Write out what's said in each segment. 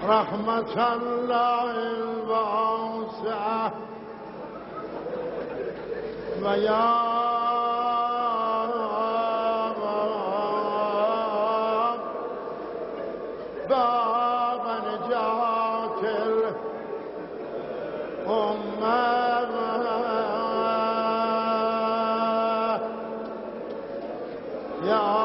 رحمة الله الواسعة ويا باب نجاة الأمة يا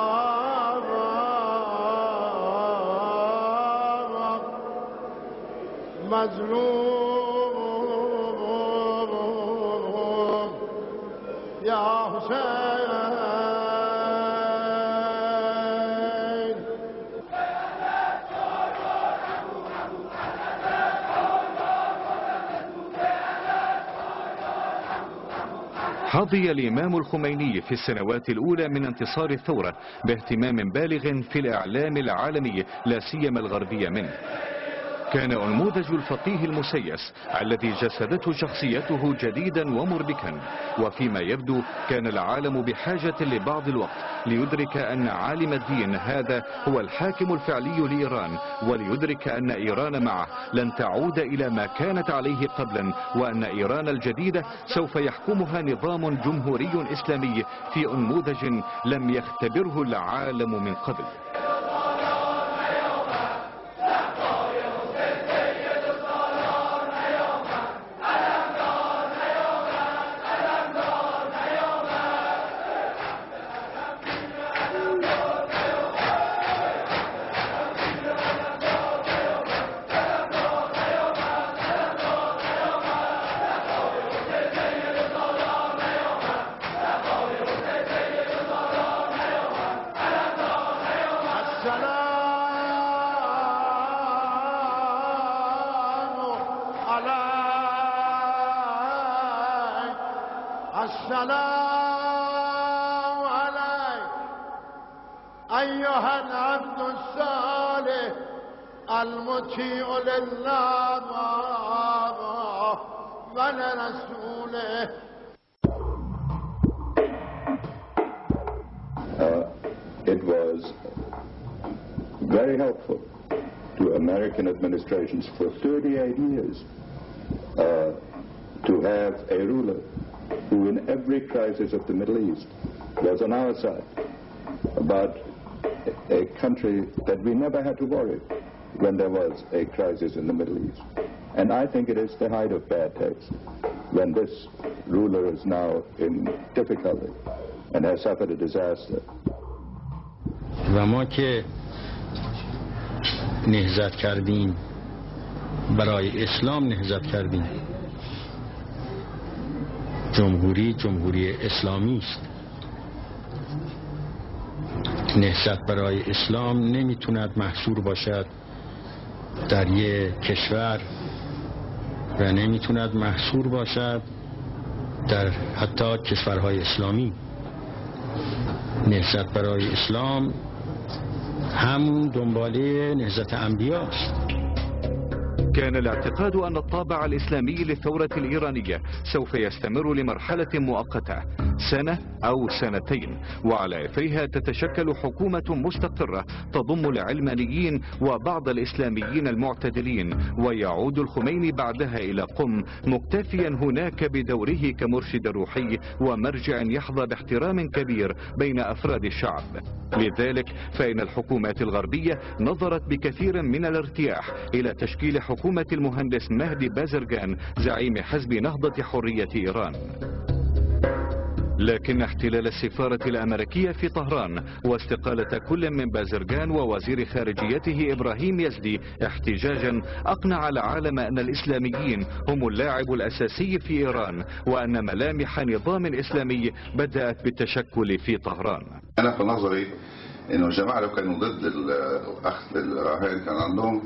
مظلوم يا حسين. حظي الإمام الخميني في السنوات الأولى من انتصار الثورة باهتمام بالغ في الإعلام العالمي لا سيما الغربي منه. كان أنموذج الفقيه المسيس الذي جسدته شخصيته جديدا ومربكا، وفيما يبدو كان العالم بحاجة لبعض الوقت ليدرك أن عالم الدين هذا هو الحاكم الفعلي لإيران، وليدرك أن إيران معه لن تعود إلى ما كانت عليه قبلا، وأن إيران الجديدة سوف يحكمها نظام جمهوري إسلامي في أنموذج لم يختبره العالم من قبل. السلام عليك أيها العبد الصالح المطيع لله ولرسوله. It was very helpful to American administrations for 38 years to have a ruler who in every crisis of the Middle East was on our side, about a country that we never had to worry when there was a crisis in the Middle East. And I think it is the height of bad taste when this ruler is now in difficulty and has suffered a disaster. و ما که نهضت کردیم، برای اسلام نهضت کردیم. جمهوری اسلامی است. نهضت برای اسلام نمیتوند محصور باشد در یک کشور و نمیتوند محصور باشد در حتی کشورهای اسلامی. نهضت برای اسلام همون دنباله نهضت انبیاست. كان الاعتقاد أن الطابع الإسلامي للثورة الإيرانية سوف يستمر لمرحلة مؤقتة، سنة أو سنتين، وعلى إثرها تتشكل حكومة مستقرة تضم العلمانيين وبعض الإسلاميين المعتدلين، ويعود الخميني بعدها إلى قم مكتفيا هناك بدوره كمرشد روحي ومرجع يحظى باحترام كبير بين أفراد الشعب. لذلك فإن الحكومات الغربية نظرت بكثير من الارتياح إلى تشكيل حكومة المهندس مهدي بازرجان زعيم حزب نهضة حرية إيران. لكن احتلال السفارة الأمريكية في طهران واستقالة كل من بازرجان ووزير خارجيته إبراهيم يزدي احتجاجا أقنع العالم أن الإسلاميين هم اللاعب الأساسي في إيران، وأن ملامح نظام إسلامي بدأت بالتشكل في طهران. أنا في نظري إنه الجماعة لو كانوا ضد أخذ الرهائن كان عندهم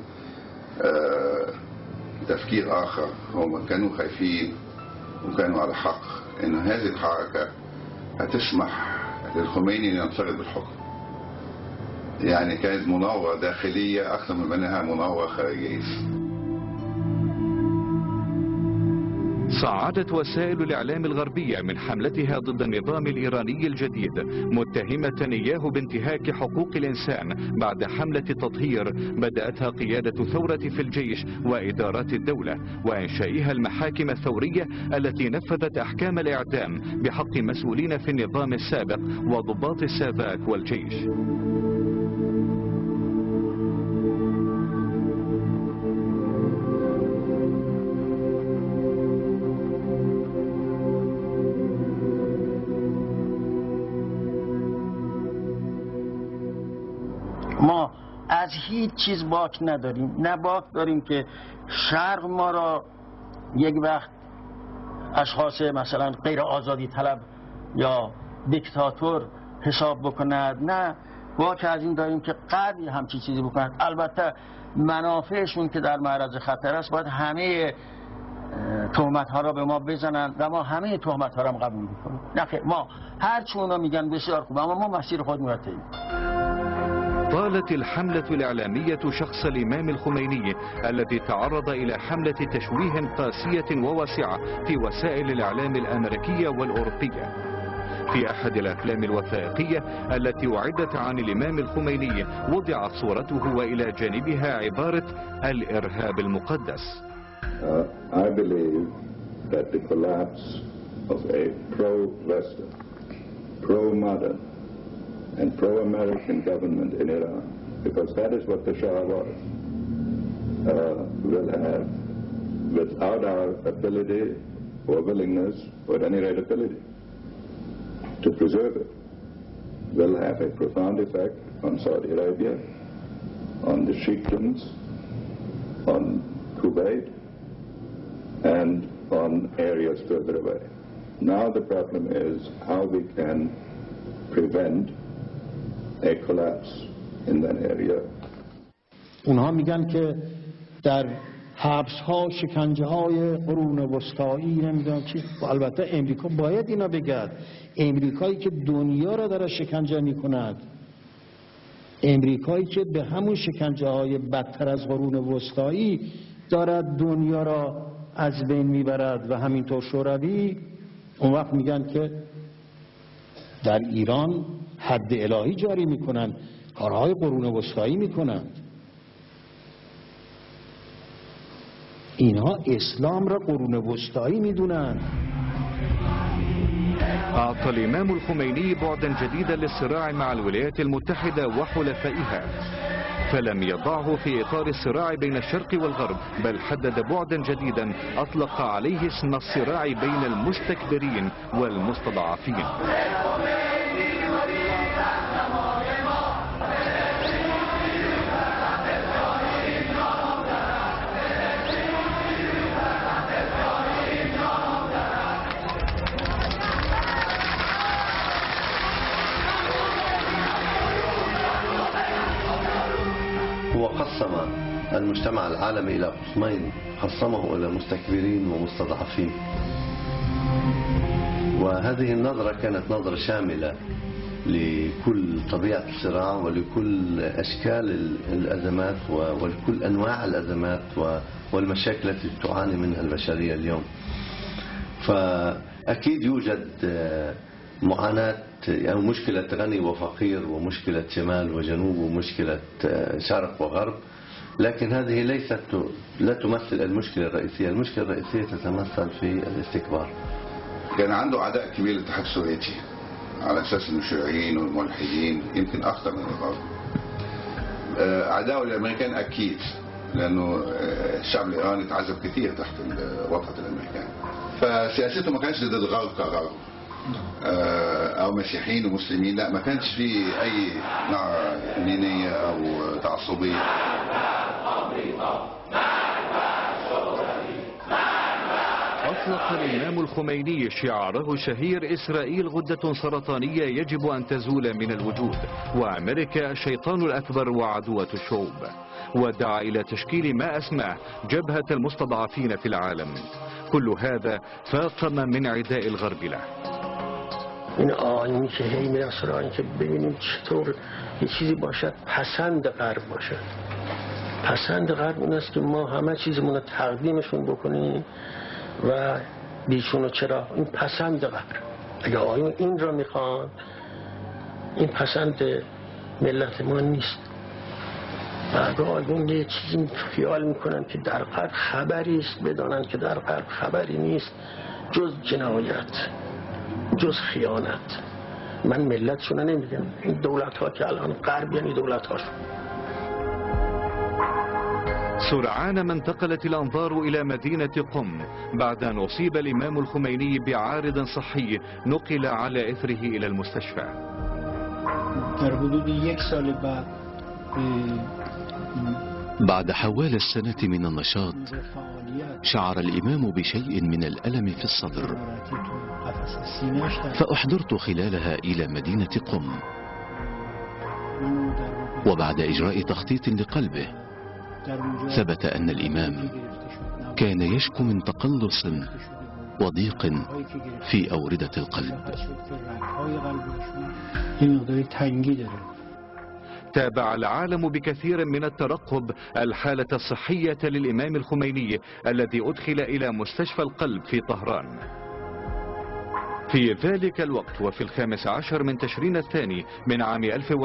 تفكير آخر. هم كانوا خايفين وكانوا على حق إن هذه الحركة هتسمح للخميني أن ينفرد بالحكم. يعني كانت مناورة داخلية أكثر من أنها مناورة خارجية. صعدت وسائل الإعلام الغربية من حملتها ضد النظام الإيراني الجديد متهمة إياه بانتهاك حقوق الإنسان بعد حملة تطهير بدأتها قيادة الثورة في الجيش وإدارات الدولة، وإنشائها المحاكم الثورية التي نفذت أحكام الإعدام بحق مسؤولين في النظام السابق وضباط السافاك والجيش. ما از هیچ چیز باک نداریم، نه باک داریم که شرق ما را یک وقت اشخاص مثلا غیر آزادی طلب یا دیکتاتور حساب بکند، نه باک از این داریم که غربی همچین چیزی بکند. البته منافعشون که در معرض خطر است باید همه تهمت ها را به ما بزنند و ما همه تهمت ها را هم قبول میکنیم. نه خیر، ما هر چی اونا میگن بسیار خوب، اما ما مسیر خودمون را طی میکنیم. طالت الحملة الإعلامية شخص الإمام الخميني الذي تعرض إلى حملة تشويه قاسية وواسعة في وسائل الإعلام الأمريكية والأوروبية. في أحد الأفلام الوثائقية التي أعدت عن الإمام الخميني وضعت صورته وإلى جانبها عبارة الإرهاب المقدس. I believe that the collapse of a pro-Western, pro-modern and pro-American government in Iran, because that is what the Shah was, will have, without our ability or willingness, or at any rate ability, to preserve it, will have a profound effect on Saudi Arabia, on the Sheikhdoms, on Kuwait, and on areas further away. Now the problem is how we can prevent a collapse in that area. اونها میگن که در حبس ها شکنجه های قرون وسطایی نمیدونم چی. البته امریکا باید اینا بگد. امریکایی که دنیا را داره شکنجه میکند، امریکایی که به همون شکنجه های بدتر از قرون وسطایی دارد دنیا را از بین میبرد و همینطور شوروی، اون وقت میگن که در ایران حد الهی جاری میکنند، کارهای قرون وسطایی میکنند. اینها اسلام را قرون وسطایی میدونند. أعطى الإمام الخميني بعدا جديدا للصراع مع الولايات المتحدة وحلفائها، فلم يضعه في إطار الصراع بين الشرق والغرب، بل حدد بعدا جديدا أطلق عليه اسم الصراع بين المستكبرين والمستضعفين. وقسم المجتمع العالمي إلى قسمين، قسمه إلى مستكبرين ومستضعفين، وهذه النظرة كانت نظرة شاملة لكل طبيعة الصراع ولكل أشكال الأزمات ولكل أنواع الأزمات والمشاكل التي تعاني منها البشرية اليوم. فأكيد يوجد معاناة أو مشكلة غني وفقير، ومشكلة شمال وجنوب، ومشكلة شرق وغرب، لكن هذه لا تمثل المشكلة الرئيسية. المشكلة الرئيسية تتمثل في الاستكبار. كان عنده عداء كبير للاتحاد السوفيتي على أساس أنه الشيوعيين والملحدين يمكن أخطر من الغرب. عداءه للأمريكان أكيد، لأنه الشعب الإيراني تعذب كثير تحت وطأة الأمريكان، فسياسته ما كانش ضد الغرب كغرب او مسيحيين ومسلمين، لا، ما كانش فيه اي نوع دينيه او تعصبيه. أطلق الإمام الخميني شعاره الشهير إسرائيل غدة سرطانية يجب أن تزول من الوجود، وأمريكا الشيطان الأكبر وعدوة الشعوب، ودعا إلى تشكيل ما أسماه جبهة المستضعفين في العالم. كل هذا فاقم من عداء الغرب له. این آینی که هی میرسه را این که ببینیم چطور یه چیزی باشد پسند غرب باشد. پسند غرب این است که ما همه چیزمون رو تقدیمشون بکنیم و بیشونو چرا؟ این پسند قبر. اگه آقایون این را میخوان، این پسند ملت ما نیست. بعد آقایون یه چیزی خیال میکنن که در قلب خبری است، بدانن که در قلب خبری نیست جز جنایت، جز خیانت. من ملتشون نمیگم، این دولت ها که الان غرب یعنی دولت هاشون. سرعان ما انتقلت الأنظار إلى مدينة قم بعد أن أصيب الإمام الخميني بعارض صحي نقل على إثره إلى المستشفى. در حدود یک سال بعد حوالي السنة من النشاط شعر الإمام بشيء من الألم في الصدر، فأحضرت خلالها إلى مدينة قم، وبعد إجراء تخطيط لقلبه ثبت أن الإمام كان يشكو من تقلص وضيق في أوردة القلب. تابع العالم بكثير من الترقب الحالة الصحية للإمام الخميني الذي أدخل إلى مستشفى القلب في طهران. في ذلك الوقت وفي 15 من تشرين الثاني من عام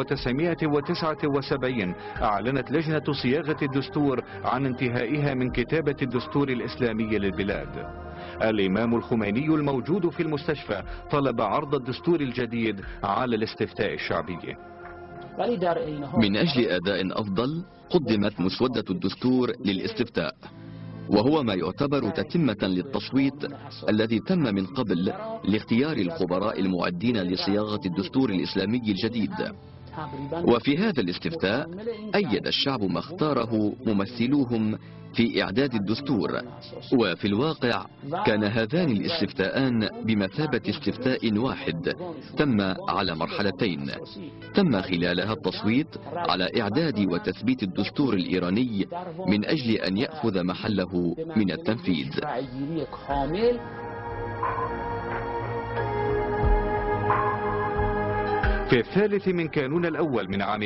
1979 أعلنت لجنة صياغة الدستور عن انتهائها من كتابة الدستور الإسلامي للبلاد. الإمام الخميني الموجود في المستشفى طلب عرض الدستور الجديد على الاستفتاء الشعبي. من أجل أداء أفضل قدمت مسودة الدستور للاستفتاء، وهو ما يعتبر تتمة للتصويت الذي تم من قبل لاختيار الخبراء المعدين لصياغة الدستور الإسلامي الجديد. وفي هذا الاستفتاء أيد الشعب ما اختاره ممثلوهم في إعداد الدستور، وفي الواقع كان هذان الاستفتاءان بمثابة استفتاء واحد تم على مرحلتين. تم خلالها التصويت على إعداد وتثبيت الدستور الإيراني من أجل أن يأخذ محله من التنفيذ. في الثالث من كانون الأول من عام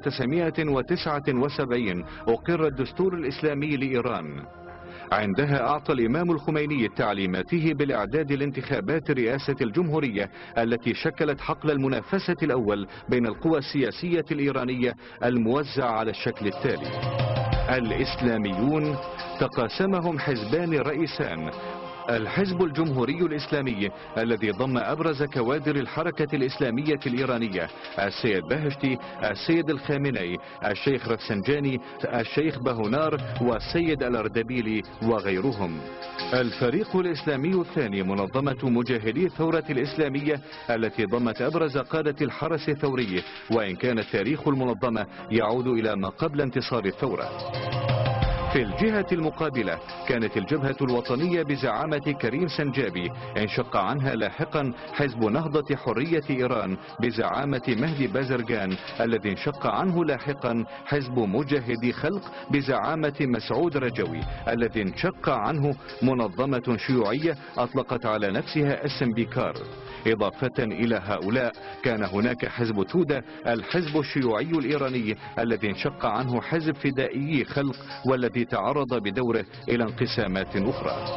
1979 أقر الدستور الإسلامي لإيران. عندها أعطى الإمام الخميني تعليماته بالإعداد لانتخابات رئاسة الجمهورية التي شكلت حقل المنافسة الأول بين القوى السياسية الإيرانية الموزع على الشكل التالي: الإسلاميون تقاسمهم حزبان رئيسان: الحزب الجمهوري الإسلامي الذي ضم أبرز كوادر الحركة الإسلامية الإيرانية السيد بهشتي، السيد الخامنئي، الشيخ رفسنجاني، الشيخ بهونار والسيد الأردبيلي وغيرهم. الفريق الإسلامي الثاني منظمة مجاهدي الثورة الإسلامية التي ضمت أبرز قادة الحرس الثوري، وإن كان تاريخ المنظمة يعود إلى ما قبل انتصار الثورة. في الجهة المقابلة كانت الجبهة الوطنية بزعامة كريم سنجابي، انشق عنها لاحقا حزب نهضة حرية إيران بزعامة مهدي بازرجان، الذي انشق عنه لاحقا حزب مجاهدي خلق بزعامة مسعود رجوي، الذي انشق عنه منظمة شيوعية أطلقت على نفسها اسم بيكار. إضافة إلى هؤلاء كان هناك حزب تودة الحزب الشيوعي الإيراني الذي انشق عنه حزب فدائي خلق، والذي تعرض بدوره إلى انقسامات أخرى.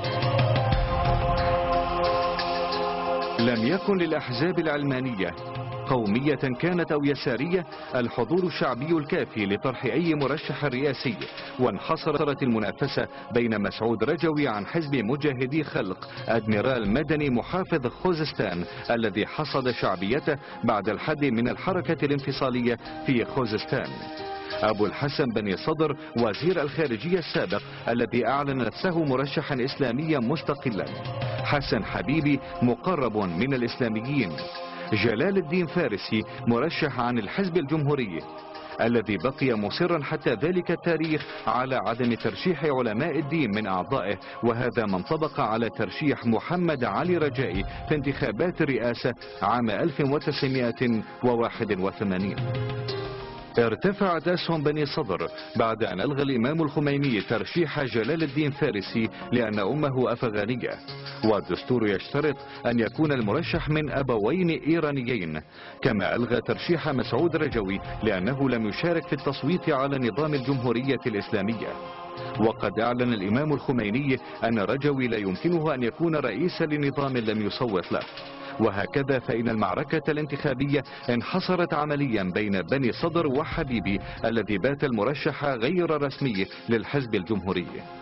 لم يكن للأحزاب العلمانية قومية كانت أو يسارية الحضور الشعبي الكافي لطرح أي مرشح رئاسي، وانحصرت المنافسة بين مسعود رجوي عن حزب مجاهدي خلق أدميرال مدني محافظ خوزستان الذي حصد شعبيته بعد الحد من الحركة الانفصالية في خوزستان، أبو الحسن بني صدر وزير الخارجية السابق الذي أعلن نفسه مرشحا إسلاميا مستقلا، حسن حبيبي مقرب من الإسلاميين، جلال الدين فارسي مرشح عن الحزب الجمهوري الذي بقي مصرا حتى ذلك التاريخ على عدم ترشيح علماء الدين من أعضائه، وهذا ما انطبق على ترشيح محمد علي رجائي في انتخابات الرئاسة عام 1981. ارتفعت أسهم بني صدر بعد أن ألغى الإمام الخميني ترشيح جلال الدين فارسي لأن أمه أفغانية، والدستور يشترط أن يكون المرشح من أبوين إيرانيين، كما ألغى ترشيح مسعود رجوي لأنه لم يشارك في التصويت على نظام الجمهورية الإسلامية. وقد أعلن الإمام الخميني أن رجوي لا يمكنه أن يكون رئيسا لنظام لم يصوت له. وهكذا فإن المعركة الانتخابية انحصرت عمليا بين بني صدر وحبيبي الذي بات المرشح غير رسمي للحزب الجمهوري.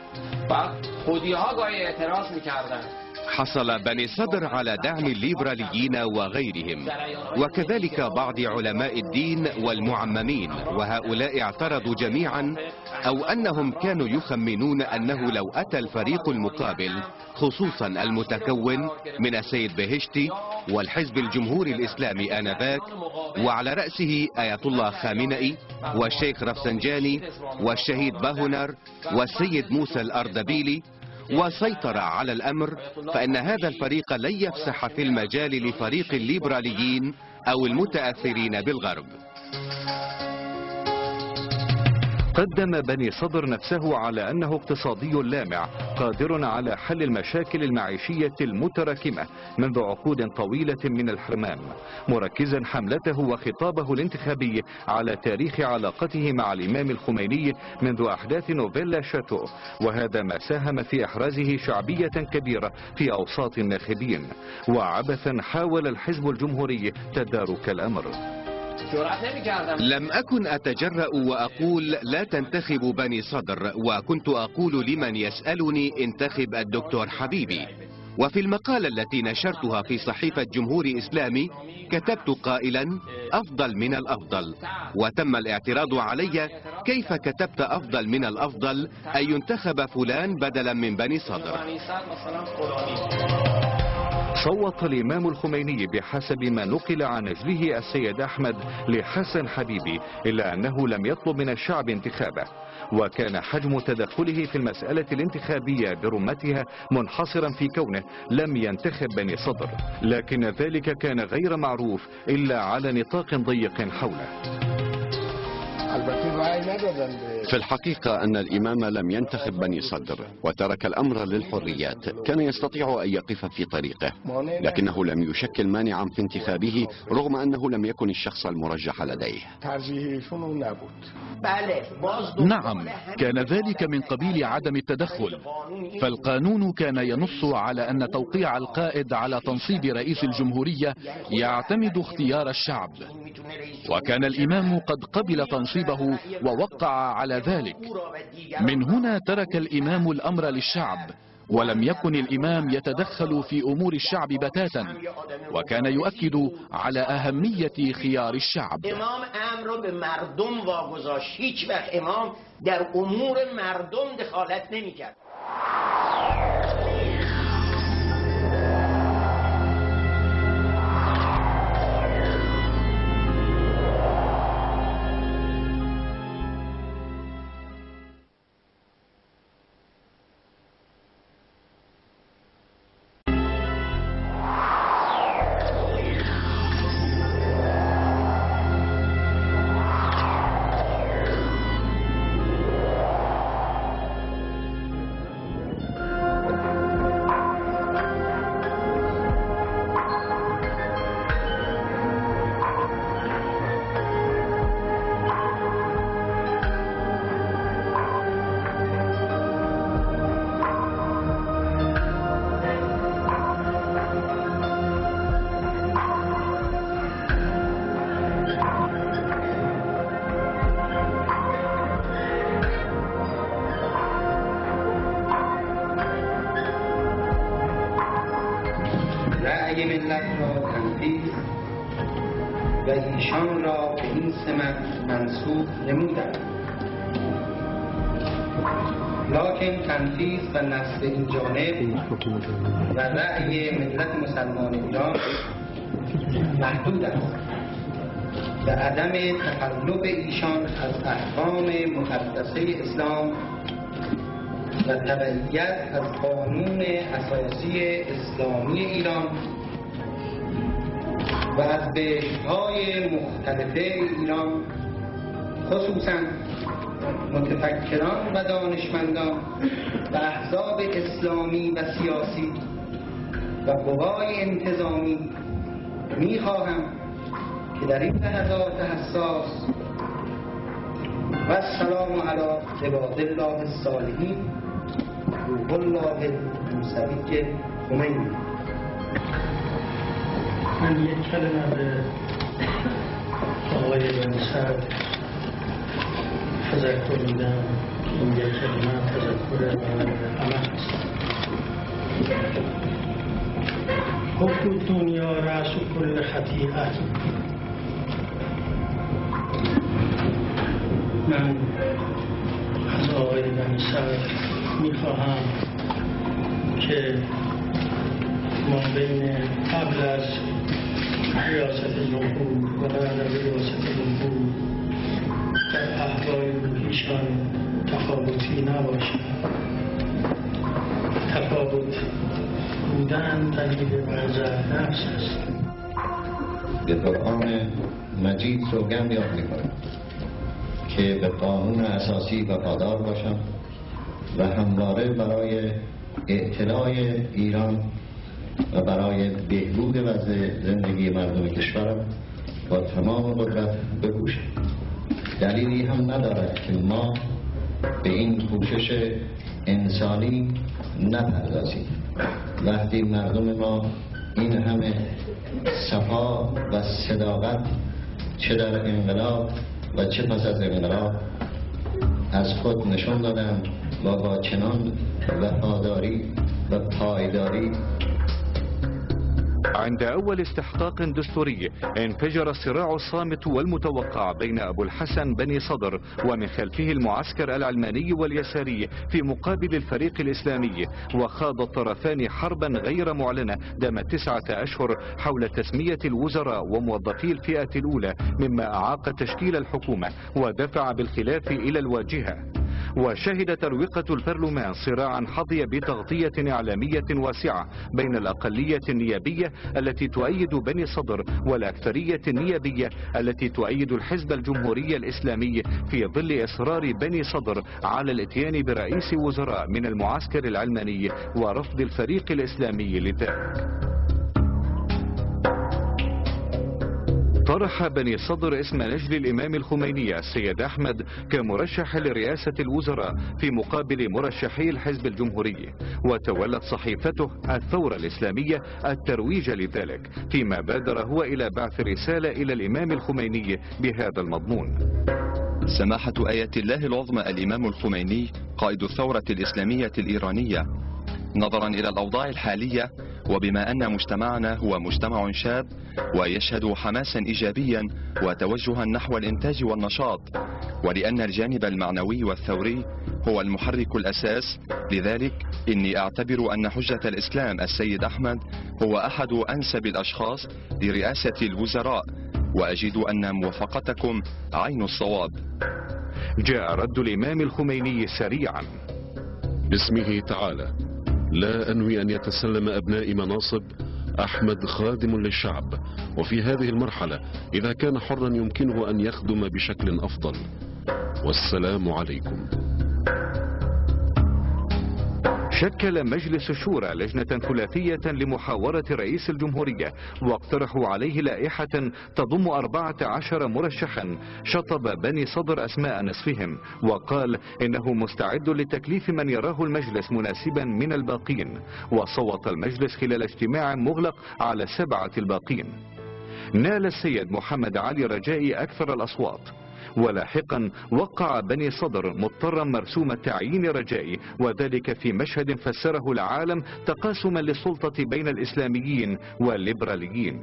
حصل بني صدر على دعم الليبراليين وغيرهم، وكذلك بعض علماء الدين والمعممين، وهؤلاء اعترضوا جميعا أو أنهم كانوا يخمنون أنه لو أتى الفريق المقابل خصوصا المتكون من السيد بهشتي والحزب الجمهوري الإسلامي آنذاك وعلى رأسه آية الله خامنئي والشيخ رفسنجاني والشهيد باهونر والسيد موسى الأردبيلي وسيطر على الأمر، فإن هذا الفريق لن يفسح في المجال لفريق الليبراليين أو المتأثرين بالغرب. قدم بني صدر نفسه على أنه اقتصادي لامع قادر على حل المشاكل المعيشية المتراكمة منذ عقود طويلة من الحرمان، مركزا حملته وخطابه الانتخابي على تاريخ علاقته مع الإمام الخميني منذ أحداث نوفيلا شاتو، وهذا ما ساهم في إحرازه شعبية كبيرة في أوساط الناخبين. وعبثا حاول الحزب الجمهوري تدارك الأمر. لم أكن أتجرأ وأقول لا تنتخبوا بني صدر، وكنت أقول لمن يسألني انتخب الدكتور حبيبي. وفي المقالة التي نشرتها في صحيفة جمهوري إسلامي كتبت قائلا أفضل من الأفضل، وتم الاعتراض علي كيف كتبت أفضل من الأفضل أن ينتخب فلان بدلا من بني صدر. صوت الإمام الخميني بحسب ما نقل عن نجله السيد أحمد لحسن حبيبي، إلا أنه لم يطلب من الشعب انتخابه، وكان حجم تدخله في المسألة الانتخابية برمتها منحصرا في كونه لم ينتخب بني صدر، لكن ذلك كان غير معروف إلا على نطاق ضيق حوله. في الحقيقة أن الإمام لم ينتخب بني صدر وترك الأمر للحريات، كان يستطيع أن يقف في طريقه، لكنه لم يشكل مانعا في انتخابه رغم أنه لم يكن الشخص المرجح لديه. نعم، كان ذلك من قبيل عدم التدخل، فالقانون كان ينص على أن توقيع القائد على تنصيب رئيس الجمهورية يعتمد اختيار الشعب، وكان الإمام قد قبل تنصيبه ووقع على ذلك. من هنا ترك الإمام الأمر للشعب، ولم يكن الإمام يتدخل في أمور الشعب بتاتا، وكان يؤكد على أهمية خيار الشعب. امام امر به مردم واگذاشت، هیچ وقت امام در امور مردم دخالت نمی‌کرد. رأی ملت را تنفیذ و ایشان را به این سمت منصوب نمودند، لکن تنفیذ و نصب این جانب و رأی ملت مسلمان ایران محدود است و عدم تخلف ایشان از احکام مقدسه اسلام و تبعیت از قانون اساسی اسلامی ایران و از بهشت‌های مختلفه ایران، خصوصاً متفکران و دانشمندان و احزاب اسلامی و سیاسی و قوای انتظامی، می‌خواهم که در این لحظات حساس و السلام علی عباد الله الصالحین روح الله موسوی خمینی. من یک کلمه به آقای بنی صدر تذکر میدم که این یک کلمه تذکر برای همه است. حب الدنیا رأس کل خطیئت. من از آقای بنی صدر میخواهم که ما بین قبل از ریاست جمهور و بعد از ریاست جمهور در احوال روحیشان تفاوتی نباشد. تفاوت بودن دلیل برزه نفس است. به قرآن مجید سوگند یاد می‌کنم که به قانون اساسی وفادار باشم و همواره برای اعتلاع ایران و برای بهبود وضع زندگی مردم کشورم با تمام قدرت بکوشم. دلیلی هم ندارد که ما به این کوشش انسانی نپردازیم. وقتی مردم ما این همه صفا و صداقت چه در انقلاب و چه پس از انقلاب از خود نشان دادند و با چنان وفاداری و پایداری. عند أول استحقاق دستوري انفجر الصراع الصامت والمتوقع بين أبو الحسن بني صدر ومن خلفه المعسكر العلماني واليساري في مقابل الفريق الإسلامي، وخاض الطرفان حربا غير معلنة دامت 9 أشهر حول تسمية الوزراء وموظفي الفئة الأولى، مما أعاق تشكيل الحكومة ودفع بالخلاف إلى الواجهة. وشهد ترويقة البرلمان صراعا حظي بتغطية إعلامية واسعة بين الأقلية النيابية التي تؤيد بني صدر والأكثرية النيابية التي تؤيد الحزب الجمهوري الإسلامي، في ظل إصرار بني صدر على الاتيان برئيس وزراء من المعسكر العلماني ورفض الفريق الإسلامي لذلك. طرح بني صدر اسم نجل الإمام الخميني السيد أحمد كمرشح لرئاسة الوزراء في مقابل مرشحي الحزب الجمهوري، وتولت صحيفته الثورة الإسلامية الترويج لذلك، فيما بادر هو إلى بعث رسالة إلى الإمام الخميني بهذا المضمون. سماحة آية الله العظمى الإمام الخميني قائد الثورة الإسلامية الإيرانية، نظرا إلى الأوضاع الحالية وبما أن مجتمعنا هو مجتمع شاب ويشهد حماسا إيجابيا وتوجها نحو الإنتاج والنشاط، ولأن الجانب المعنوي والثوري هو المحرك الأساس، لذلك إني أعتبر أن حجة الإسلام السيد أحمد هو أحد أنسب الأشخاص لرئاسة الوزراء، وأجد أن موافقتكم عين الصواب. جاء رد الإمام الخميني سريعا. باسمه تعالى لا أنوي أن يتسلم أبناء مناصب. أحمد خادم للشعب، وفي هذه المرحلة إذا كان حرا يمكنه أن يخدم بشكل أفضل. والسلام عليكم. شكل مجلس الشورى لجنة ثلاثية لمحاورة رئيس الجمهورية، واقترحوا عليه لائحة تضم 14 مرشحا. شطب بني صدر أسماء نصفهم وقال إنه مستعد لتكليف من يراه المجلس مناسبا من الباقين، وصوت المجلس خلال اجتماع مغلق على 7 الباقين. نال السيد محمد علي رجائي أكثر الأصوات، ولاحقا وقع بني صدر مضطرا مرسوم تعيين رجائي، وذلك في مشهد فسره العالم تقاسما للسلطة بين الإسلاميين والليبراليين.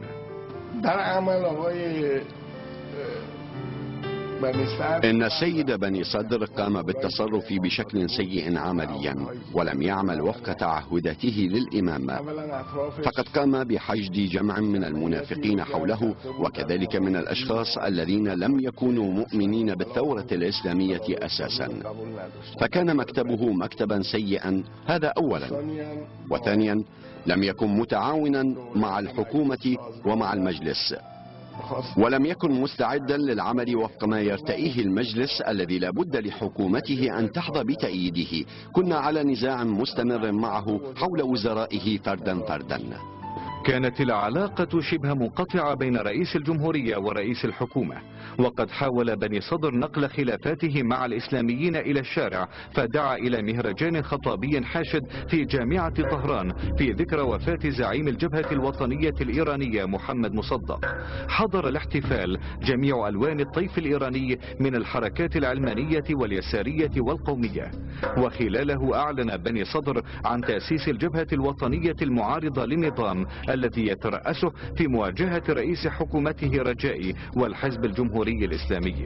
إن السيد بني صدر قام بالتصرف بشكل سيء عمليا، ولم يعمل وفق تعهداته للإمام، فقد قام بحشد جمع من المنافقين حوله، وكذلك من الأشخاص الذين لم يكونوا مؤمنين بالثورة الإسلامية أساسا، فكان مكتبه مكتبا سيئا، هذا أولا. وثانيا لم يكن متعاونا مع الحكومة ومع المجلس، ولم يكن مستعدا للعمل وفق ما يرتئيه المجلس الذي لا بد لحكومته أن تحظى بتأييده. كنا على نزاع مستمر معه حول وزرائه فردا فردا. كانت العلاقة شبه منقطعة بين رئيس الجمهورية ورئيس الحكومة، وقد حاول بني صدر نقل خلافاته مع الإسلاميين إلى الشارع، فدعا إلى مهرجان خطابي حاشد في جامعة طهران في ذكرى وفاة زعيم الجبهة الوطنية الإيرانية محمد مصدق. حضر الاحتفال جميع ألوان الطيف الإيراني من الحركات العلمانية واليسارية والقومية، وخلاله أعلن بني صدر عن تأسيس الجبهة الوطنية المعارضة للنظام الذي يترأسه في مواجهة رئيس حكومته رجائي والحزب الجمهوري الإسلامي.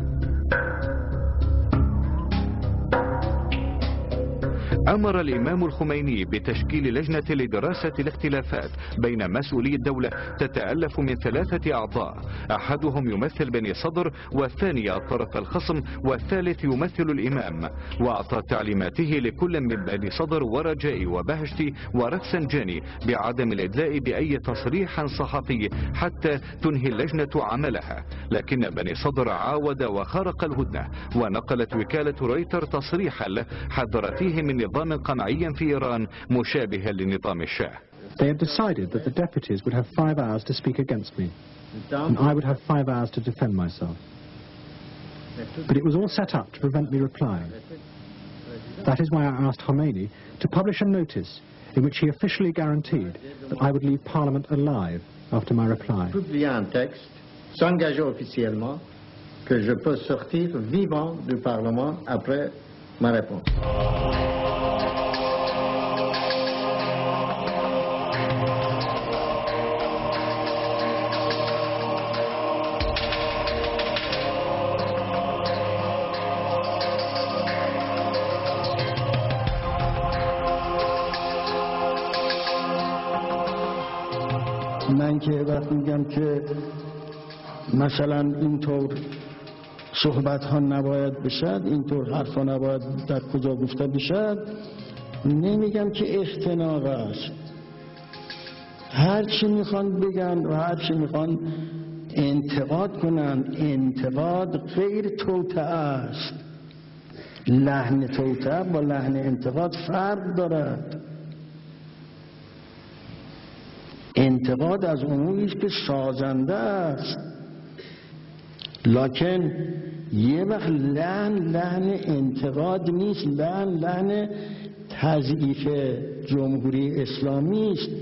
أمر الإمام الخميني بتشكيل لجنة لدراسة الاختلافات بين مسؤولي الدولة تتألف من 3 أعضاء، أحدهم يمثل بني صدر، والثاني طرف الخصم، والثالث يمثل الإمام، وأعطى تعليماته لكل من بني صدر ورجائي وبهجتي ورفسنجاني بعدم الإدلاء بأي تصريح صحفي حتى تنهي اللجنة عملها، لكن بني صدر عاود وخرق الهدنة، ونقلت وكالة رويتر تصريحا حذرت فيه من نظام قمعي في إيران مشابها لنظام الشاه. They had decided that the deputies would have 5 hours to speak against me, and I would have 5 hours to defend myself. But it was all set up to prevent me replying. That is why I asked Khomeini to publish a notice in which he officially guaranteed that I would leave Parliament alive after my reply. Publier un texte, s'engager officiellement que je peux sortir vivant du Parlement après ma réponse. من که وقت میگم که مثلا اینطور صحبت ها نباید بشد، اینطور حرف ها نباید در کجا گفته بشد، نمیگم که اختناق است. هر چی میخوان بگن و هر چی میخوان انتقاد کنن، انتقاد غیر توطئه است. لحن توطئه با لحن انتقاد فرق دارد. انتقاد از اموری است که سازنده است، لکن یه وقت لحن انتقاد نیست، لحن تضعیف جمهوری اسلامی است.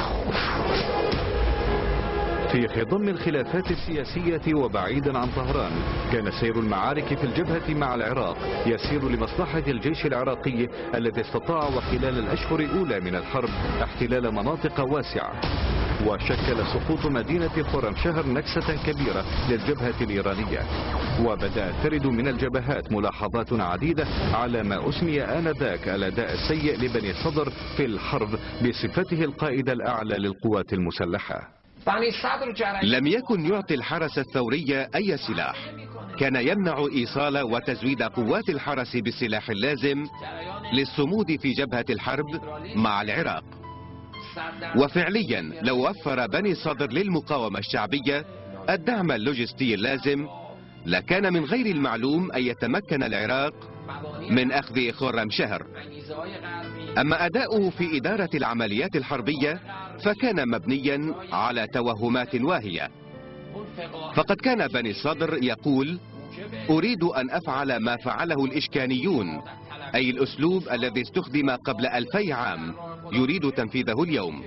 في خضم الخلافات السياسية وبعيدا عن طهران، كان سير المعارك في الجبهة مع العراق يسير لمصلحة الجيش العراقي الذي استطاع وخلال الأشهر الأولى من الحرب احتلال مناطق واسعة، وشكل سقوط مدينة خرمشهر نكسة كبيرة للجبهة الإيرانية. وبدأت ترد من الجبهات ملاحظات عديدة على ما أسمي آنذاك الأداء السيء لبني صدر في الحرب بصفته القائد الأعلى للقوات المسلحة. لم يكن يعطي الحرس الثوري أي سلاح، كان يمنع إيصال وتزويد قوات الحرس بالسلاح اللازم للصمود في جبهة الحرب مع العراق. وفعليا لو وفر بني صدر للمقاومة الشعبية الدعم اللوجستي اللازم، لكان من غير المعلوم أن يتمكن العراق من أخذ خرمشهر. أما أداؤه في إدارة العمليات الحربية فكان مبنيا على توهمات واهية، فقد كان بني صدر يقول: أريد أن أفعل ما فعله الإشكانيون، أي الأسلوب الذي استخدم قبل 2000 عام يريد تنفيذه اليوم،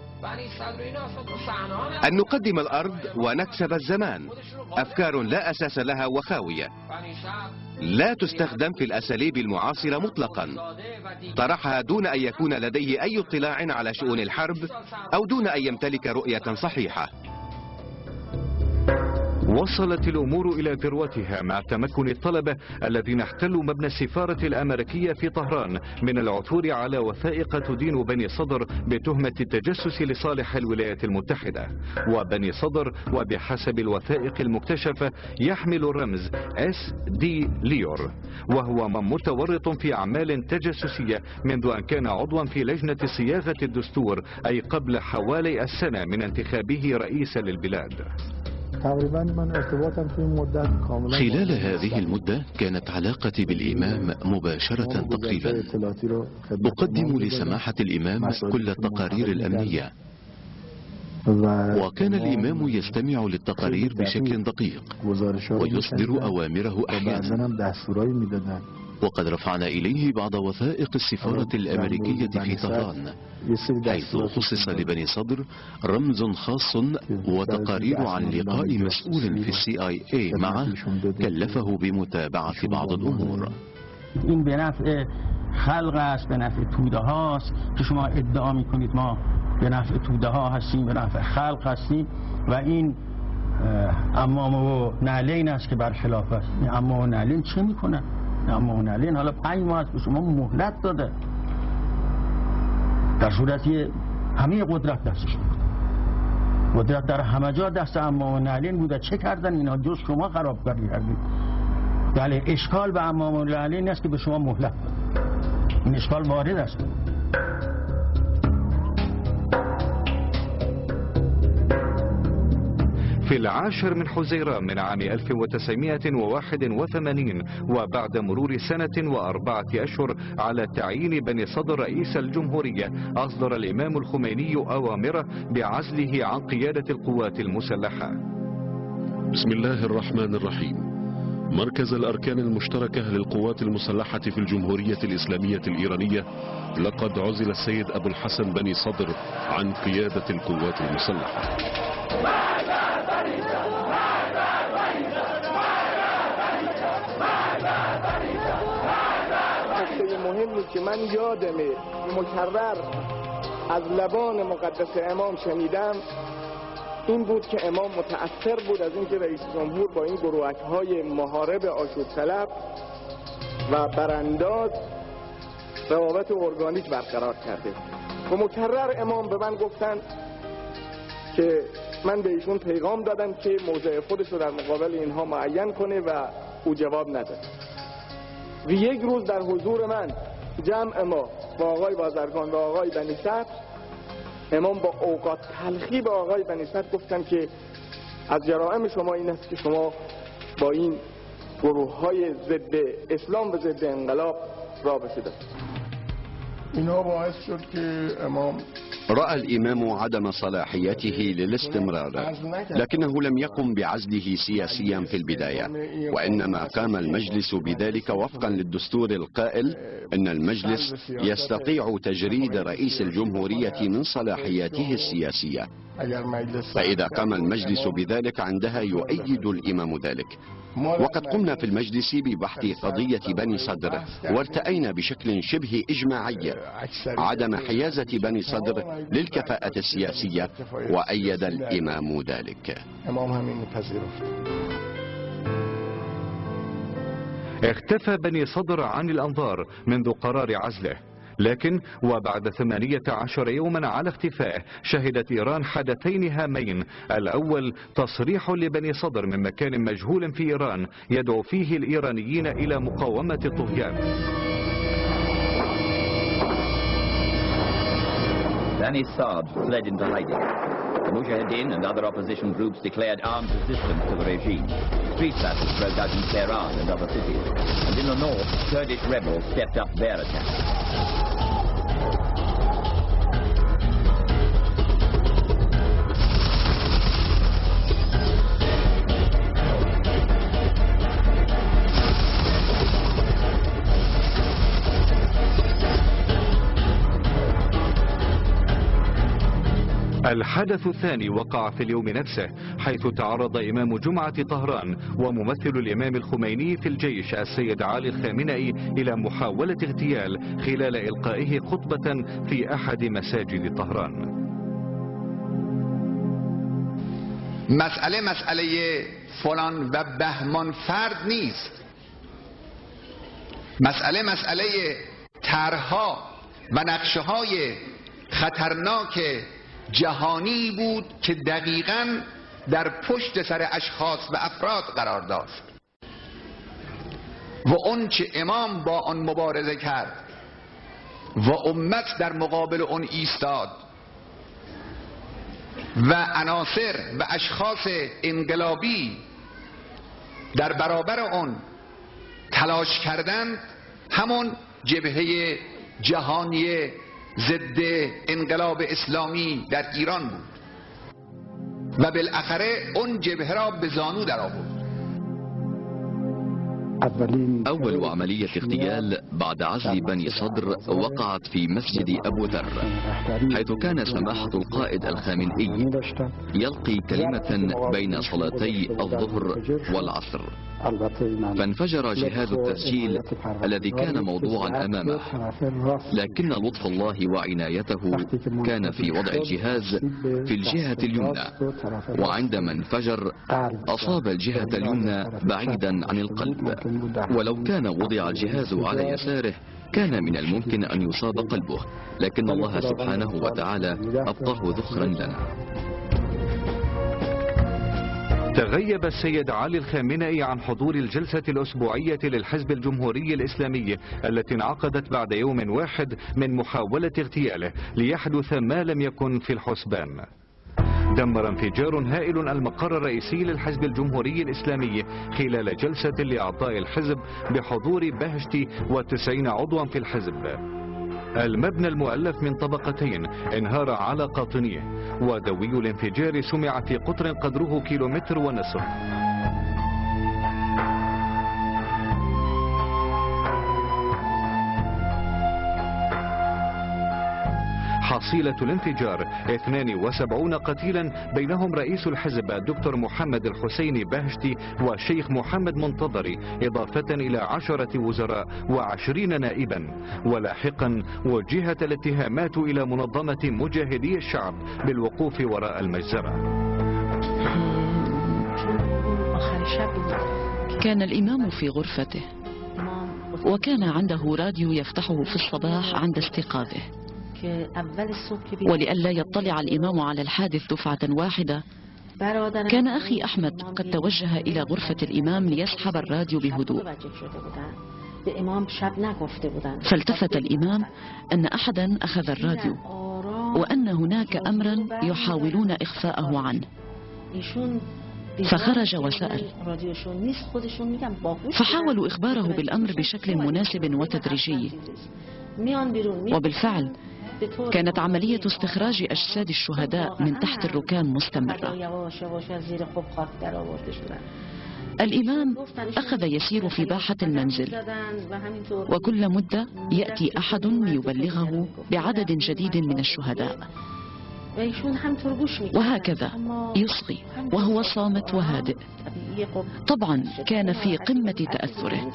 أن نقدم الأرض ونكسب الزمان. أفكار لا أساس لها وخاوية، لا تستخدم في الأساليب المعاصرة مطلقا، طرحها دون أن يكون لديه أي اطلاع على شؤون الحرب أو دون أن يمتلك رؤية صحيحة. وصلت الأمور إلى ذروتها مع تمكن الطلبة الذين احتلوا مبنى السفارة الأمريكية في طهران من العثور على وثائق تدين بني صدر بتهمة التجسس لصالح الولايات المتحدة. وبني صدر وبحسب الوثائق المكتشفة يحمل الرمز SD ليور، وهو من متورط في أعمال تجسسية منذ أن كان عضوا في لجنة صياغة الدستور، أي قبل حوالي السنة من انتخابه رئيسا للبلاد. خلال هذه المدة كانت علاقتي بالإمام مباشرة تقريبا. أقدم لسماحة الإمام كل التقارير الأمنية، وكان الإمام يستمع للتقارير بشكل دقيق ويصدر أوامره أحيانا. وقد رفعنا إليه بعض وثائق السفارة الأمريكية في طهران، حيث خصص لبني صدر رمز خاص وتقارير عن لقاء مسؤول في CIA معه كلفه بمتابعة بعض الأمور. این به نفع خلق است، به نفع توده هاست که شما ادعا میکنید ما به نفع توده ها هستیم، به نفع خلق هستیم، و این عمامه و نعلین است که برخلاف است. این عمامه و نعلین چه میکنه؟ عمامه و نعلین حالا 5 ماه است به شما مهلت داده، در صورتی همه قدرت دستش بود. قدرت در همه جا دست عمامه و نعلین بوده. چه کردن اینا؟ جز شما خراب کردید. بله، اشکال به عمامه و نعلین است که به شما مهلت داده. این اشکال وارد است. في 10 من حزيران من عام 1981 وبعد مرور 1 و4 أشهر على تعيين بني صدر رئيس الجمهورية، أصدر الإمام الخميني أوامره بعزله عن قيادة القوات المسلحة. بسم الله الرحمن الرحيم. مركز الأركان المشتركة للقوات المسلحة في الجمهورية الإسلامية الإيرانية لقد عزل السيد أبو الحسن بني صدر عن قيادة القوات المسلحة. نکته مهمی که من یادمه مکرر از لبان مقدس امام شنیدم این بود که امام متأثر بود از اینکه رئیس جمهور با این گروهک‌های محارب آشوب طلب و برانداز روابط ارگانیک برقرار کرده و مکرر امام به من گفتن که من به ایشون پیغام دادم که موضع خودش رو در مقابل اینها معین کنه و او جواب نداد. و یک روز در حضور من جمع ما با آقای بازرگان و آقای بنی صدر، امام با اوقات تلخی به آقای بنی صدر گفتن که از جرائم شما این است که شما با این گروه های ضد اسلام و ضد انقلاب رابطه داشتید. اینا باعث شد که امام رأى الإمام عدم صلاحيته للاستمرار، لكنه لم يقم بعزله سياسيا في البداية، وإنما قام المجلس بذلك وفقا للدستور القائل إن المجلس يستطيع تجريد رئيس الجمهورية من صلاحياته السياسية، فإذا قام المجلس بذلك عندها يؤيد الإمام ذلك. وقد قمنا في المجلس ببحث قضية بني صدر وارتأينا بشكل شبه إجماعي عدم حيازة بني صدر للكفاءة السياسية، وأيد الإمام ذلك. اختفى بني صدر عن الأنظار منذ قرار عزله، لكن وبعد 18 يوما على اختفائه شهدت إيران حدثين هامين. الأول تصريح لبني صدر من مكان مجهول في إيران يدعو فيه الإيرانيين إلى مقاومة الطغيان. Bani Sadr fled into hiding. The Mujahideen and other opposition groups declared armed resistance to the regime. Street battles broke out in Tehran and other cities. And in the north, Kurdish rebels stepped up their attack. الحدث الثاني وقع في اليوم نفسه، حيث تعرض إمام جمعة طهران وممثل الإمام الخميني في الجيش السيد علي الخامنئي إلى محاولة اغتيال خلال إلقائه خطبة في أحد مساجد طهران. مسئله فلان و بهمان فرد نیست. مسئله طرح‌ها و نقشه‌های خطرناک جهانی بود که دقیقاً در پشت سر اشخاص و افراد قرار داشت و اون چه امام با آن مبارزه کرد و امت در مقابل اون ایستاد و عناصر و اشخاص انقلابی در برابر اون تلاش کردند، همون جبهه جهانی ضد انقلاب اسلامی در ایران بود. و بالاخره اون جبهه را به زانو در آورد. أول عملية اغتيال بعد عزل بني صدر وقعت في مسجد أبو ذر، حيث كان سماحة القائد الخامنئي يلقي كلمة بين صلاتي الظهر والعصر، فانفجر جهاز التسجيل الذي كان موضوعا أمامه، لكن لطف الله وعنايته كان في وضع الجهاز في الجهة اليمنى، وعندما انفجر أصاب الجهة اليمنى بعيدا عن القلب، ولو كان وضع الجهاز على يساره كان من الممكن أن يصاب قلبه، لكن الله سبحانه وتعالى أبقاه ذخرا لنا. تغيب السيد علي الخامنئي عن حضور الجلسة الأسبوعية للحزب الجمهوري الإسلامي التي انعقدت بعد يوم واحد من محاولة اغتياله ليحدث ما لم يكن في الحسبان. دمر انفجار هائل المقر الرئيسي للحزب الجمهوري الإسلامي خلال جلسة لإعطاء الحزب بحضور بهشتي و90 عضوا في الحزب. المبنى المؤلف من طبقتين انهار على قاطنيه، ودوي الانفجار سمع في قطر قدره 1.5 كيلومتر. حصيلة الانفجار 72 قتيلا، بينهم رئيس الحزب الدكتور محمد الحسيني بهشتي والشيخ محمد منتظري، إضافة إلى 10 وزراء و20 نائبا. ولاحقا وجهت الاتهامات إلى منظمة مجاهدي الشعب بالوقوف وراء المجزرة. كان الإمام في غرفته، وكان عنده راديو يفتحه في الصباح عند استيقاظه، ولئلا يطلع الإمام على الحادث دفعة واحدة كان أخي أحمد قد توجه إلى غرفة الإمام ليسحب الراديو بهدوء، فالتفت الإمام أن أحدا أخذ الراديو وأن هناك أمرا يحاولون إخفاءه عنه، فخرج وسأل، فحاولوا إخباره بالأمر بشكل مناسب وتدريجي، وبالفعل كانت عملية استخراج أجساد الشهداء من تحت الركام مستمرة. الإمام أخذ يسير في باحة المنزل، وكل مدة يأتي أحد ليبلغه بعدد جديد من الشهداء، وهكذا يصغي وهو صامت وهادئ. طبعا كان في قمة تأثره،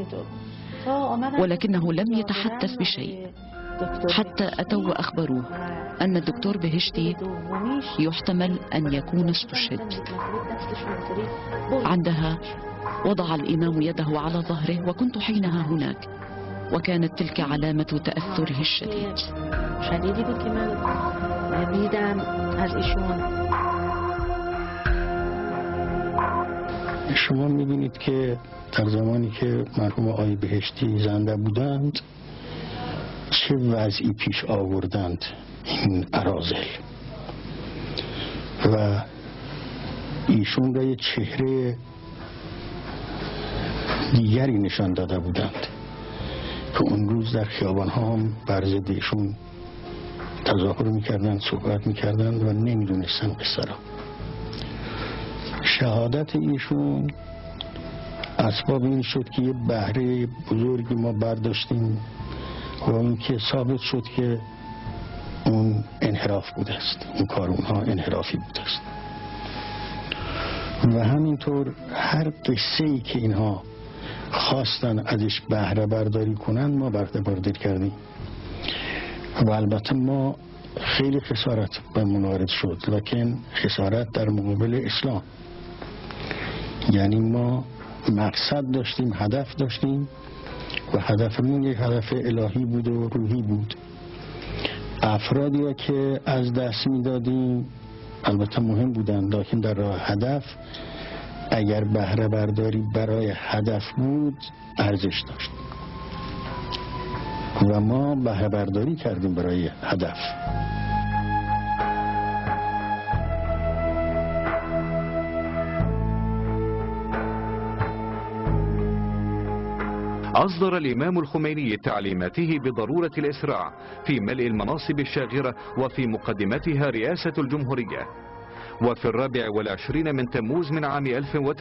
ولكنه لم يتحدث بشيء حتى أتوا وأخبروه أن الدكتور بهشتي يحتمل أن يكون استشهد. عندها وضع الإمام يده على ظهره، وكنت حينها هناك، وكانت تلك علامة تأثره الشديد. شما می‌بینید که در زمانی که مرحوم آقای بهشتی زنده بودند چه وضعی پیش آوردند این اراذل، و ایشون را یک چهره دیگری نشان داده بودند که اون روز در خیابان‌ها هم بر ضد ایشون تظاهر می‌کردند، صحبت می‌کردند و نمی‌دونستند قصه را. شهادت ایشون اسباب این شد که یه بهره بزرگی ما برداشتیم و اون که ثابت شد که اون انحراف بوده است، این کار اونها انحرافی بوده است. و همینطور هر قصه‌ای که اینها خواستن ازش بهره برداری کنن ما بهره برداری کردیم، و البته ما خیلی خسارت به منوارد شد، لکن خسارت در مقابل اسلام. یعنی ما مقصد داشتیم، هدف داشتیم، و هدفمون یک هدف الهی بود و روحی بود. افرادی را که از دست میدادیم البته مهم بودند، لکن در راه هدف اگر بهره برداری برای هدف بود ارزش داشت و ما بهره برداری کردیم برای هدف. أصدر الإمام الخميني تعليماته بضرورة الإسراع في ملء المناصب الشاغرة وفي مقدمتها رئاسة الجمهورية، وفي 24 من تموز من عام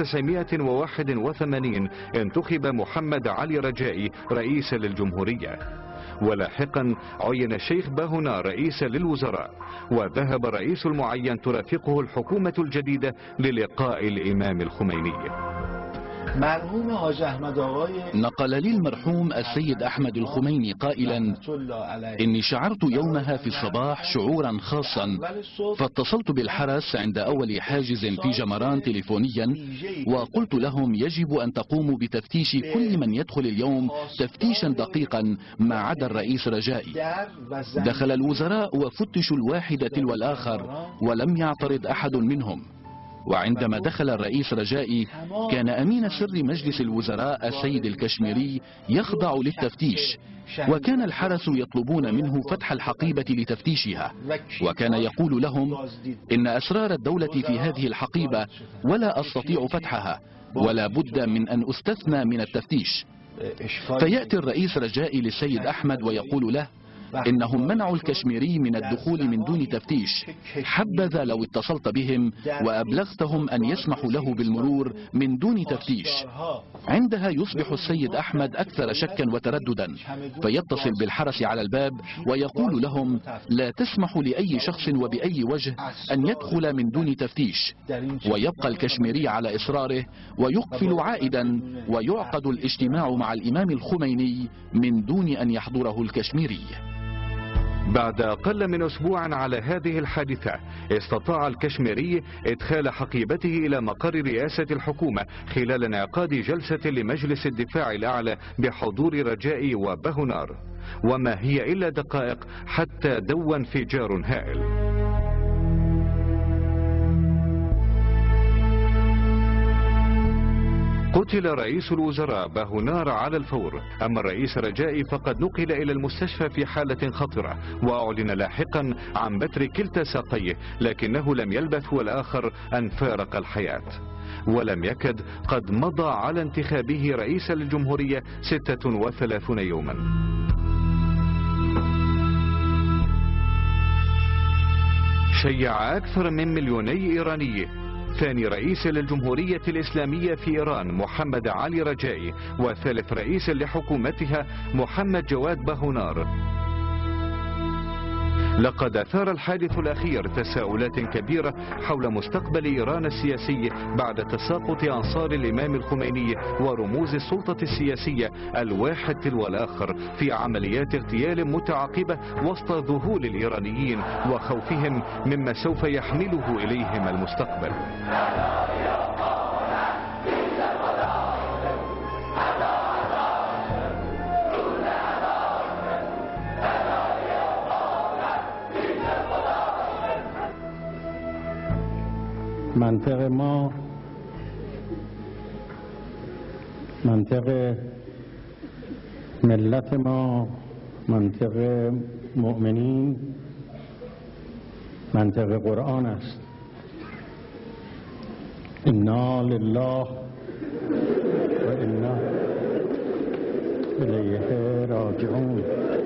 1981 انتخب محمد علي رجائي رئيسا للجمهورية، ولاحقا عين الشيخ باهونار رئيسا للوزراء، وذهب الرئيس المعين ترافقه الحكومة الجديدة للقاء الإمام الخميني. مرحوم حاج احمد آقای نقل لي المرحوم السيد أحمد الخميني قائلا: إني شعرت يومها في الصباح شعورا خاصا، فاتصلت بالحرس عند أول حاجز في جمران تليفونيا، وقلت لهم يجب أن تقوموا بتفتيش كل من يدخل اليوم تفتيشا دقيقا ما عدا الرئيس رجائي. دخل الوزراء وفتشوا الواحد تلو الآخر ولم يعترض أحد منهم. وعندما دخل الرئيس رجائي كان أمين سر مجلس الوزراء السيد الكشميري يخضع للتفتيش، وكان الحرس يطلبون منه فتح الحقيبة لتفتيشها، وكان يقول لهم إن أسرار الدولة في هذه الحقيبة ولا أستطيع فتحها ولا بد من أن أستثنى من التفتيش. فيأتي الرئيس رجائي للسيد أحمد ويقول له إنهم منعوا الكشميري من الدخول من دون تفتيش، حبذا لو اتصلت بهم وأبلغتهم أن يسمحوا له بالمرور من دون تفتيش. عندها يصبح السيد أحمد أكثر شكا وترددا، فيتصل بالحرس على الباب ويقول لهم لا تسمحوا لأي شخص وبأي وجه أن يدخل من دون تفتيش، ويبقى الكشميري على إصراره ويقفل عائدا، ويعقد الاجتماع مع الإمام الخميني من دون أن يحضره الكشميري. بعد أقل من أسبوع على هذه الحادثة استطاع الكشميري إدخال حقيبته إلى مقر رئاسة الحكومة خلال انعقاد جلسة لمجلس الدفاع الأعلى بحضور رجائي وباهونار، وما هي إلا دقائق حتى دوا انفجار هائل. قتل رئيس الوزراء باهونار على الفور، أما الرئيس رجائي فقد نقل إلى المستشفى في حالة خطرة، وأعلن لاحقا عن بتر كلتا ساقيه، لكنه لم يلبث والآخر أن فارق الحياة، ولم يكد قد مضى على انتخابه رئيسا للجمهورية 36 يوما. شيع أكثر من 2 مليون إيراني ثاني رئيس للجمهورية الإسلامية في إيران محمد علي رجائي، وثالث رئيس لحكومتها محمد جواد باهونار. لقد أثار الحادث الأخير تساؤلات كبيرة حول مستقبل إيران السياسي بعد تساقط أنصار الإمام الخميني ورموز السلطة السياسية الواحد تلو الآخر في عمليات اغتيال متعاقبة وسط ذهول الإيرانيين وخوفهم مما سوف يحمله إليهم المستقبل. منطق ما منطق ملت ما، منطق مؤمنین، منطق قرآن است. انا لله و انا الیه راجعون.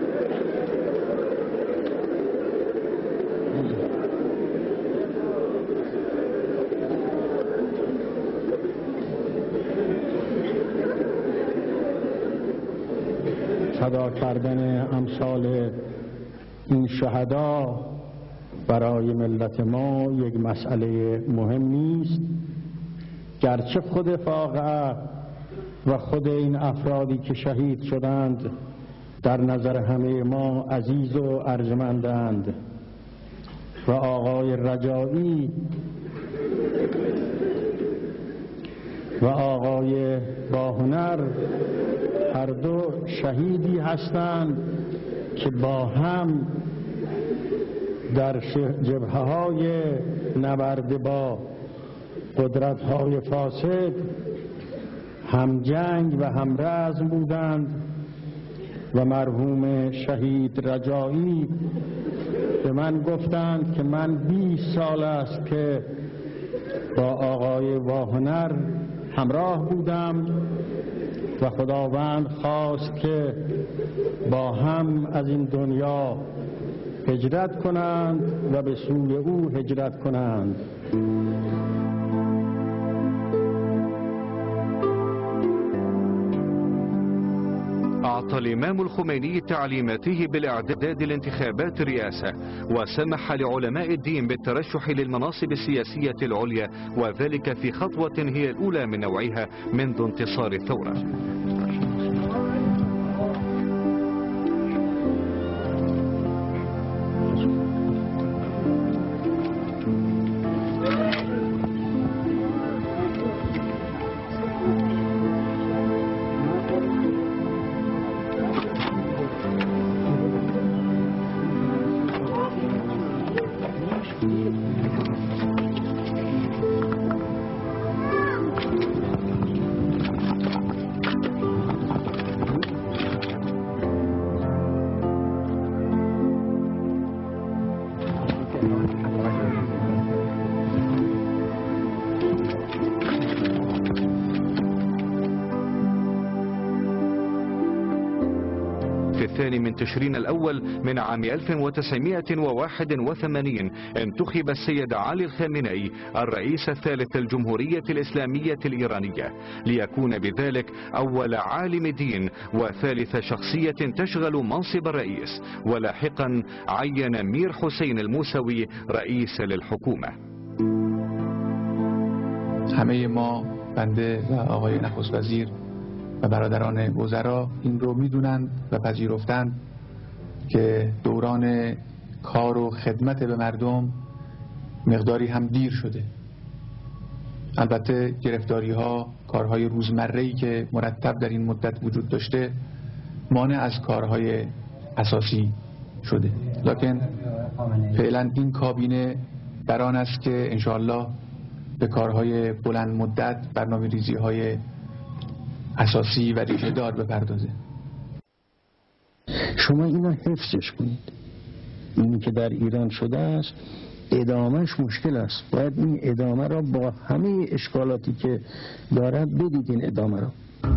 فدا کردن امثال این شهدا برای ملت ما یک مسئله مهم نیست، گرچه خود واقعه و خود این افرادی که شهید شدند در نظر همه ما عزیز و ارجمندند و آقای رجایی و آقای باهونر هر دو شهیدی هستند که با هم در جبهه‌های نبرد با قدرت‌های فاسد هم جنگ و هم رزم بودند و مرحوم شهید رجایی به من گفتند که من 20 سال است که با آقای باهونر همراه بودم و خداوند خواست که با هم از این دنیا هجرت کنند و به سوی او هجرت کنند. أعطى الإمام الخميني تعليماته بالإعداد لانتخابات الرئاسة، وسمح لعلماء الدين بالترشح للمناصب السياسية العليا، وذلك في خطوة هي الأولى من نوعها منذ انتصار الثورة. في الثاني من تشرين الأول من عام 1981 انتخب السيد علي الخامنئي الرئيس الثالث الجمهورية الإسلامية الإيرانية، ليكون بذلك أول عالم دين وثالث شخصية تشغل منصب الرئيس، ولاحقا عين مير حسين الموسوي رئيس للحكومة. همه ما بنده و آقای نخست وزیر و برادران وزرا این رو میدونند و پذیرفتند که دوران کار و خدمت به مردم مقداری هم دیر شده. البته گرفتاری ها، کارهای روزمره‌ای که مرتب در این مدت وجود داشته مانع از کارهای اساسی شده، لکن فعلا این کابینه در آن است که انشاءالله به کارهای بلند مدت، برنامه‌ریزی های اساسی و ریشه دار بپردازه. شما اینو حفظش کنید. اینی که در ایران شده است ادامهش مشکل است. باید این ادامه را با همه اشکالاتی که دارد بدید. این ادامه را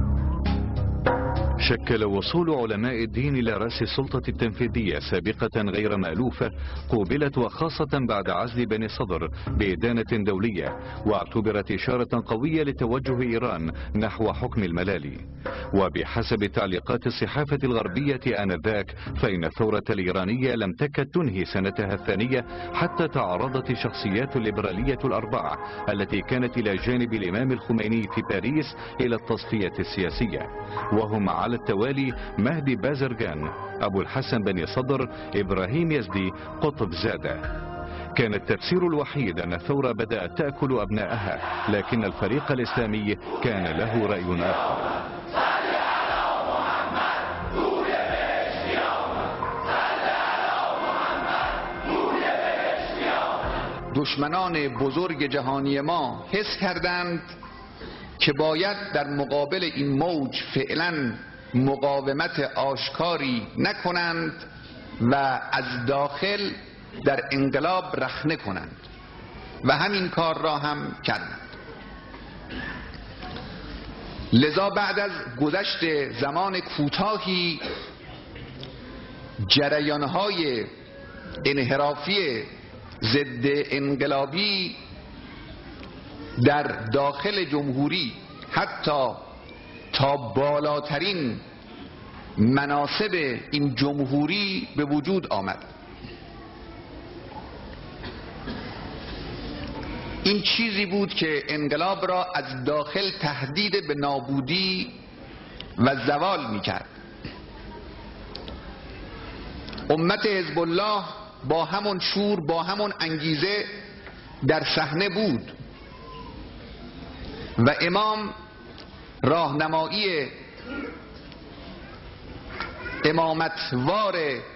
شكل وصول علماء الدين إلى رأس السلطة التنفيذية سابقة غير مألوفة، قوبلت وخاصة بعد عزل بني صدر بإدانة دولية، واعتبرت إشارة قوية لتوجه إيران نحو حكم الملالي. وبحسب تعليقات الصحافة الغربية آنذاك فإن الثورة الإيرانية لم تكد تنهي سنتها الثانية حتى تعرضت الشخصيات الليبرالية الأربعة التي كانت إلى جانب الإمام الخميني في باريس إلى التصفية السياسية، وهم على التوالي مهدي بازرجان، أبو الحسن بني صدر، إبراهيم يزدي، قطب زادة. كان التفسير الوحيد أن الثورة بدأت تأكل أبنائها، لكن الفريق الإسلامي كان له رأي آخر. دشمنان بزرگ جهانی ما حس کردند که باید در مقابل این موج فعلا مقاومت آشکاری نکنند و از داخل در انقلاب رخنه کنند و همین کار را هم کردند. لذا بعد از گذشت زمان کوتاهی جریان‌های انحرافی ضد انقلابی در داخل جمهوری حتی تا بالاترین مناصب این جمهوری به وجود آمد. این چیزی بود که انقلاب را از داخل تهدید به نابودی و زوال می‌کرد. امت حزب الله با همون شور، با همون انگیزه در صحنه بود و امام راهنمایی امامتوار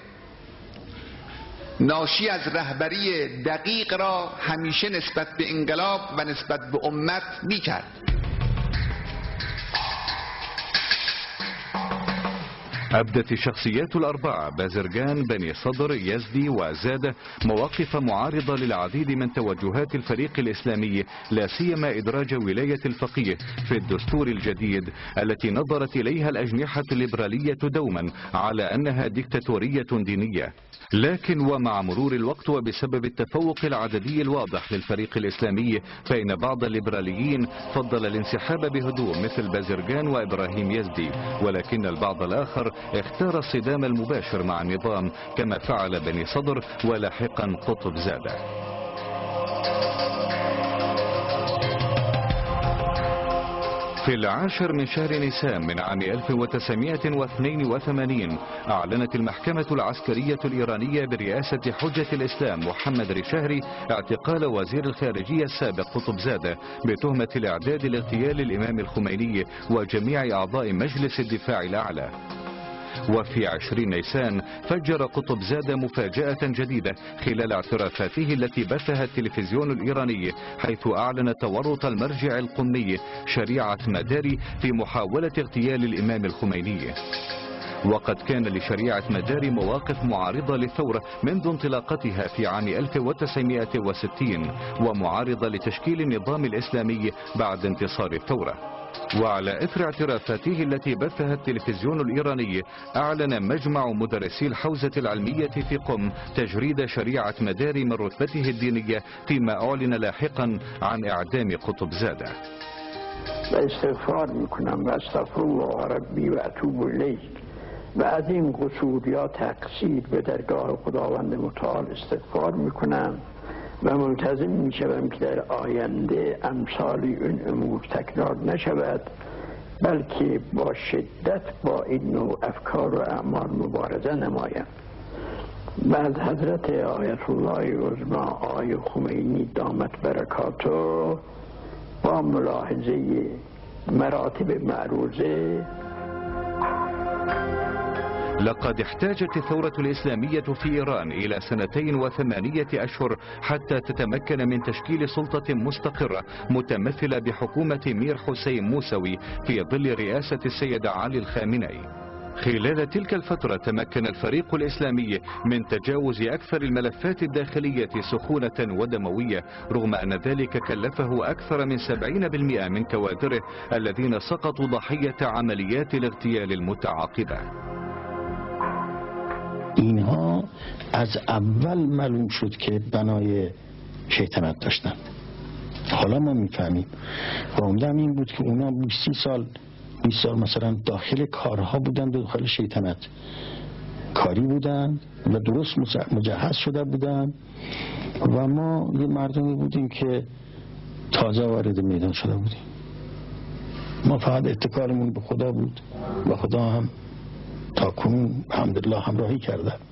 ناشی از رهبری دقیق را همیشه نسبت به انقلاب و نسبت به امت می‌کرد. أبدت الشخصيات الأربعة بازرجان، بني صدر، يزدي وزادة مواقف معارضة للعديد من توجهات الفريق الإسلامي، لا سيما إدراج ولاية الفقيه في الدستور الجديد التي نظرت إليها الأجنحة الليبرالية دوما على أنها ديكتاتورية دينية. لكن ومع مرور الوقت وبسبب التفوق العددي الواضح للفريق الإسلامي، فإن بعض الليبراليين فضل الانسحاب بهدوء مثل بازرجان وإبراهيم يزدي، ولكن البعض الآخر اختار الصدام المباشر مع النظام كما فعل بني صدر ولاحقا قطب زادة. في 10 من شهر نيسان من عام 1982 أعلنت المحكمة العسكرية الإيرانية برئاسة حجة الإسلام محمد رشهري اعتقال وزير الخارجية السابق قطب زادة بتهمة الإعداد لاغتيال الإمام الخميني وجميع أعضاء مجلس الدفاع الأعلى. وفي 20 نيسان فجر قطب زادة مفاجأة جديدة خلال اعترافاته التي بثها التلفزيون الإيراني، حيث أعلن تورط المرجع القمي شريعة مداري في محاولة اغتيال الإمام الخميني. وقد كان لشريعة مداري مواقف معارضة للثورة منذ انطلاقتها في عام 1960 ومعارضة لتشكيل النظام الإسلامي بعد انتصار الثورة. وعلى إثر اعترافاته التي بثها التلفزيون الإيراني، أعلن مجمع مدرسي الحوزة العلمية في قم تجريد شريعة مداري من رتبته الدينية، فيما أعلن لاحقا عن إعدام قطب زادة. و استغفار میکنم و استغفر الله ربی و اتوب الیه و از این قصور یا تقصیر به درگاه خداوند متعال استغفار میکنم و ملتزم میشوم که در آینده امثال این امور تکرار نشود، بلکه با شدت با این نوع افکار و اعمال مبارزه نمایم. بعد حضرت آیت الله عظمی آقای خمینی دامت برکاته با ملاحظه مراتب معروضه. لقد احتاجت الثورة الإسلامية في إيران إلى 2 و8 أشهر حتى تتمكن من تشكيل سلطة مستقرة متمثلة بحكومة مير حسين موسوي في ظل رئاسة السيد علي الخامنئي. خلال تلك الفترة تمكن الفريق الإسلامي من تجاوز أكثر الملفات الداخلية سخونة ودموية، رغم أن ذلك كلفه أكثر من 70% من كوادره الذين سقطوا ضحية عمليات الاغتيال المتعاقبة. اینها از اول معلوم شد که بنای شیطنت داشتن. حالا ما میفهمیم و عمدم این بود که اونا 20 سال مثلا داخل کارها بودن، داخل شیطنت کاری بودن و درست مجهز شده بودن و ما یه مردمی بودیم که تازه وارد میدان شده بودیم. ما فقط اتکالمون به خدا بود و خدا هم تا کنون الحمدلله همراهی کرده.